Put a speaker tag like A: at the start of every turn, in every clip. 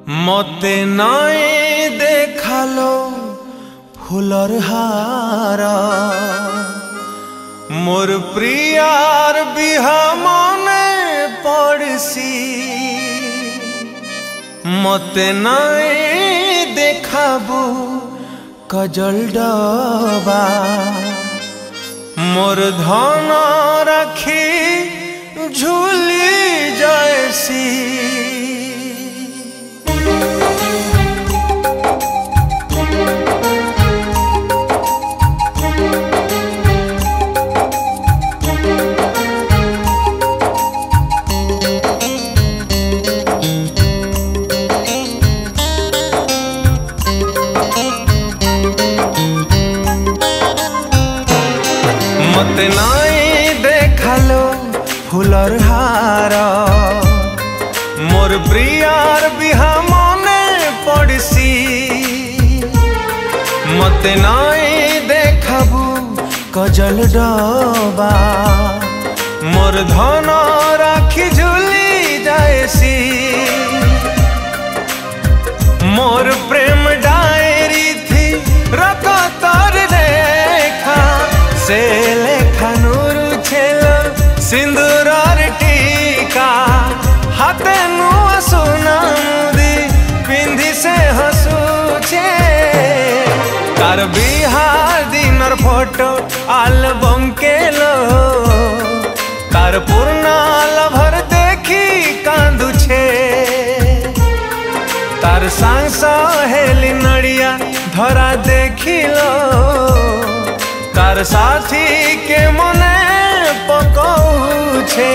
A: मते नाई देखालो फुलर हारा मोर प्रियार बिहा मने पड़सी। मते नाई देखाबू कजल डबा मोर धन राखी झूली जायसी। मते नाई देखालो फुलर हारा मोर प्रियार बिहा मने पड़सी। मते नाई देखाबू कजल डबा मोर धन राखी झूली जायसी। मोर प्रेम डायरी थी रकतर रेखा से लेखा नूरु छेलो सिंदूरार टीका हाथे नुआ सोना मुदी पिंधी से हसूचे। तार बिहार दिनर फोटो आलबम के लो तार पूर्णा लभर देखी कांदू छे। तार सांग सहेली नड़िया धरा देखी लो तार साथी के मने पकाऊ छे।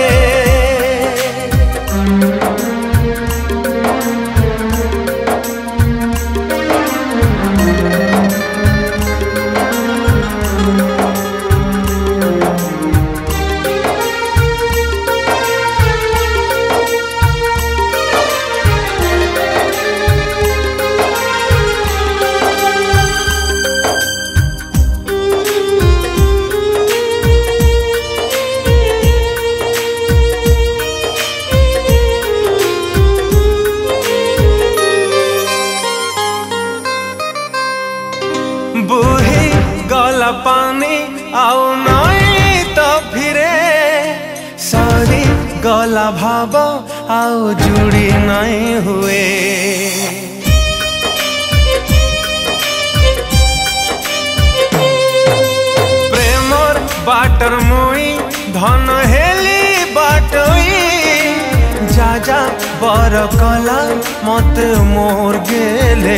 A: बुही गला पानी आउ नई तो फिरे सरी गला भाव आउ जुड़ी नहीं हुए। प्रेमर बाटर मुई धन हेली बाटोई जा जा बर कला मत मोर गेले।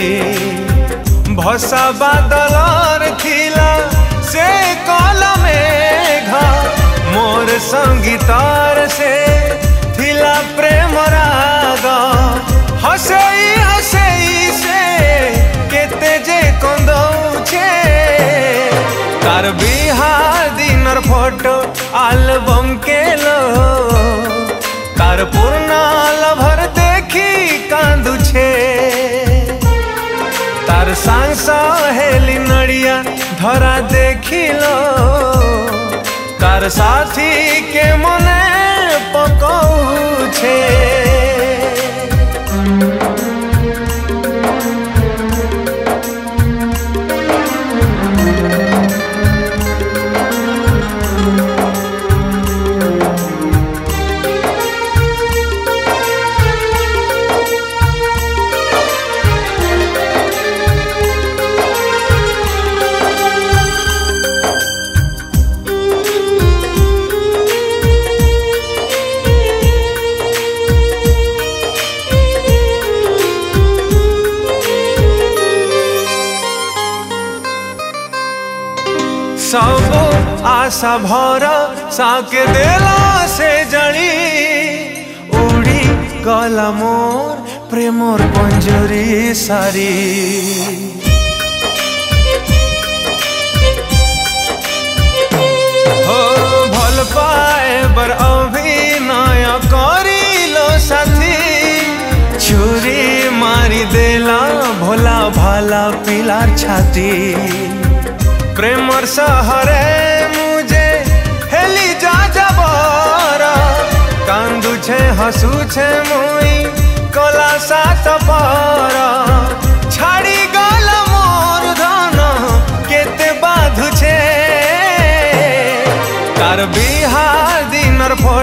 A: भसा बादलर खिला से कला मेघा मोर संगीतार से थिला प्रेम राग। हसई हसई से केते जे कंदौछे। तार बिहार दिनर फोटो आलबम के लो तार पूर्णा लभर देखी कांदू छे। तार सांग सहेली नड़िया धरा देखी लो तार साथी के मने पकाऊ छे। सब आशा भरा साके देला से जड़ी उड़ी गला मोर प्रेमर पंजरी सारी। हो भल पाए बर अभिनय करी लो साथी छुरी मारी देला भोला भाला पिलार छाती। प्रेमर सहरे मुझे हेली जा जाबर कांदू छे हसू छे मुई कला सात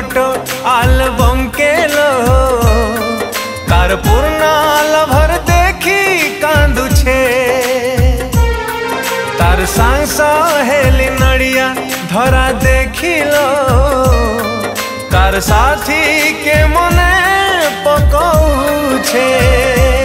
A: फोटो आलबम के लो तार पुरना लभर देखी कांदू छे तार सांग सहेली नड़िया धरा देखी लो तार साथी के मने पकऊ छे।